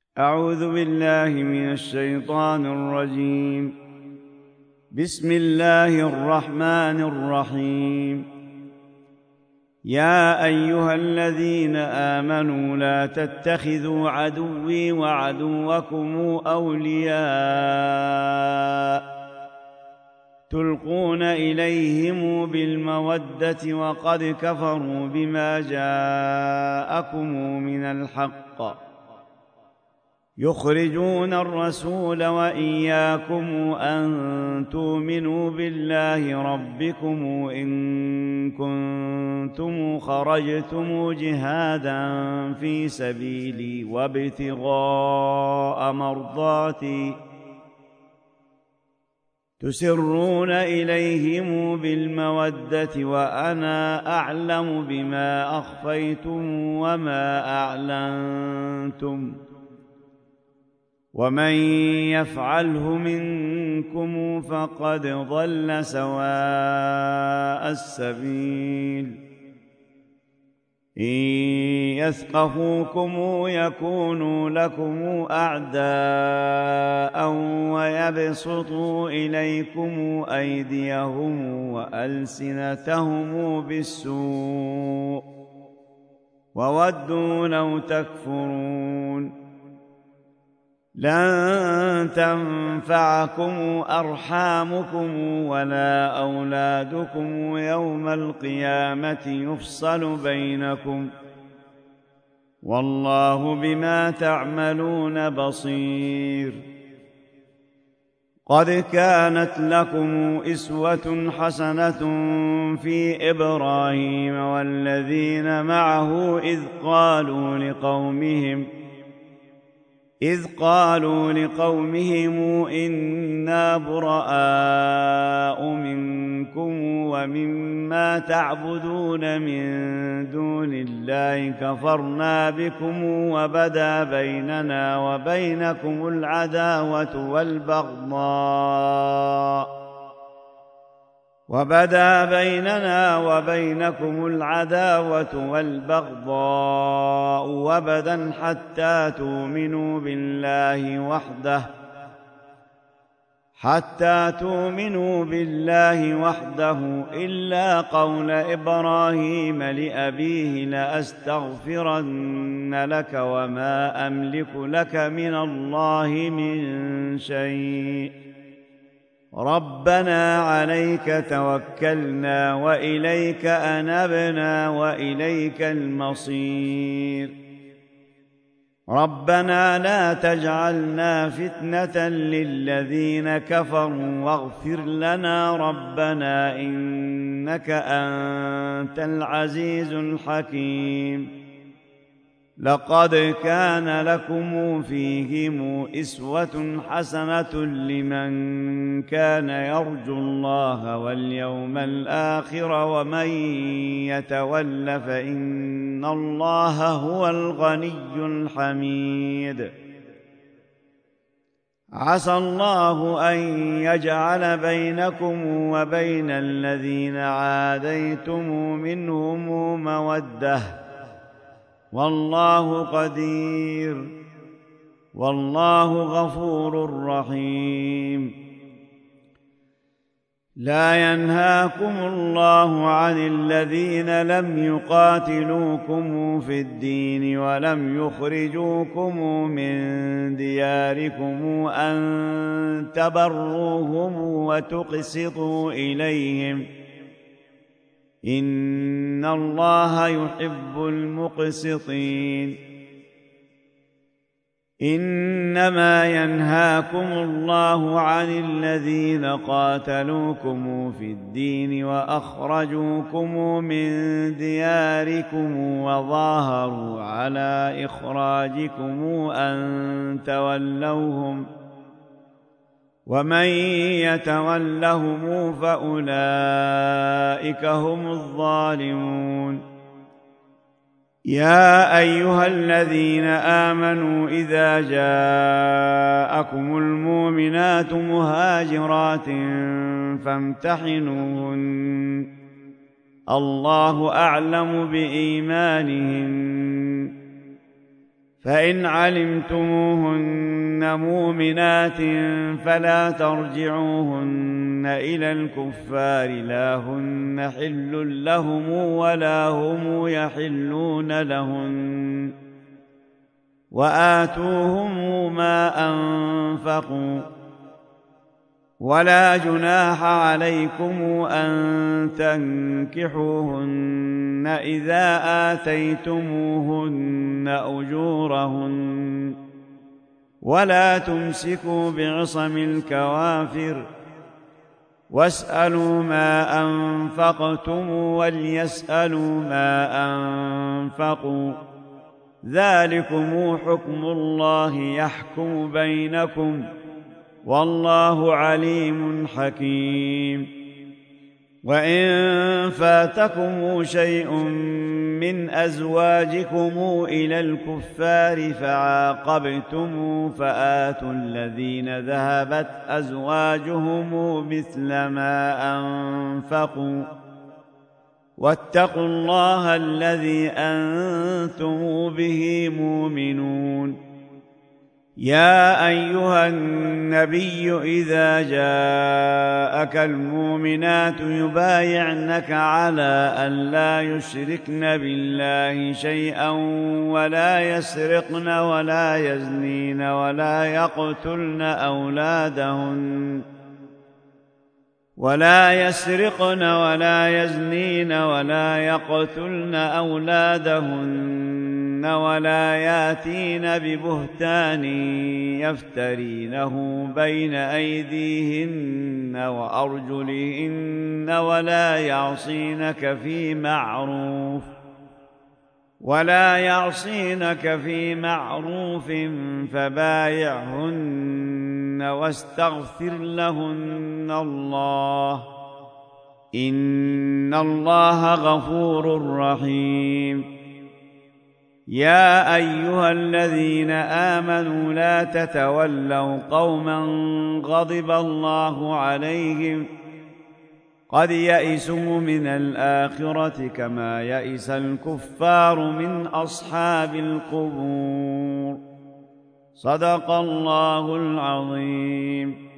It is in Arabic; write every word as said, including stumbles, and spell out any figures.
أعوذ بالله من الشيطان الرجيم. بسم الله الرحمن الرحيم. يا أيها الذين آمنوا لا تتخذوا عدوي وعدوكم أولياء تلقون إليهم بالمودة وقد كفروا بما جاءكم من الحق يخرجون الرسول وإياكم أن تؤمنوا بالله ربكم إن كنتم خرجتم جهادا في سبيلي وابتغاء مرضاتي تسرون إليهم بالمودة وأنا أعلم بما أخفيتم وما أعلنتم ومن يفعله منكم فقد ضل سواء السبيل. إن يثقفوكم يكونوا لكم أعداء ويبسطوا إليكم أيديهم وألسنتهم بالسوء وودوا لو تكفرون. لن تنفعكم أرحامكم ولا أولادكم يوم القيامة يفصل بينكم والله بما تعملون بصير. قد كانت لكم أسوة حسنة في إبراهيم والذين معه إذ قالوا لقومهم إذ قالوا لقومهم إنا براء منكم ومما تعبدون من دون الله كفرنا بكم وبدا بيننا وبينكم العداوة والبغضاء وبدا بيننا وبينكم العداوة والبغضاء وبدا حتى تؤمنوا بالله وحده حتى تؤمنوا بالله وحده إلا قول إبراهيم لأبيه لأستغفرن لك وما أملك لك من الله من شيء ربنا عليك توكلنا وإليك أنبنا وإليك المصير. ربنا لا تجعلنا فتنة للذين كفروا واغفر لنا ربنا إنك أنت العزيز الحكيم. لقد كان لكم فيهم أسوة حسنة لمن كان يرجو الله واليوم الآخر ومن يتول فإن الله هو الغني الحميد. عسى الله أن يجعل بينكم وبين الذين عاديتم منهم مودة والله قدير والله غفور رحيم. لا ينهاكم الله عن الذين لم يقاتلوكم في الدين ولم يخرجوكم من دياركم أن تبروهم وتقسطوا إليهم إن الله يحب المقسطين. إنما ينهاكم الله عن الذين قاتلوكم في الدين وأخرجوكم من دياركم وظاهروا على إخراجكم أن تولوهم ومن يتولهم فأولئك هم الظالمون. يا أيها الذين آمنوا إذا جاءكم المؤمنات مهاجرات فامتحنوهن الله أعلم بإيمانهن فإن علمتموهن مؤمنات فلا ترجعوهن إلى الكفار لا هن حل لهم ولا هم يحلون لهن وآتوهم ما أنفقوا ولا جناح عليكم أن تنكحوهن إذا آتيتموهن أجورهن ولا تمسكوا بعصم الكوافر واسألوا ما أنفقتم وليسألوا ما أنفقوا ذلكم حكم الله يحكم بينكم والله عليم حكيم. وإن فاتكم شيء من أزواجكم إلى الكفار فعاقبتم فآتوا الذين ذهبت أزواجهم مثل ما أنفقوا واتقوا الله الذي أنتم به مؤمنون. يا أيها النبي إذا جاءك المؤمنات يبايعنك على أن لا يشركن بالله شيئا ولا يسرقن ولا يزنين ولا يقتلن أولادهن ولا يسرقن ولا يزنين ولا يقتلن أولادهن ولا ياتين ببهتان يفترينه بين أيديهن وأرجلهن ولا يعصينك في معروف ولا يعصينك في معروف فبايعهن واستغفر لهن الله إن الله غفور رحيم. يا أيها الذين آمنوا لا تتولوا قوما غضب الله عليهم قد يئسوا من الآخرة كما يئس الكفار من أصحاب القبور. صدق الله العظيم.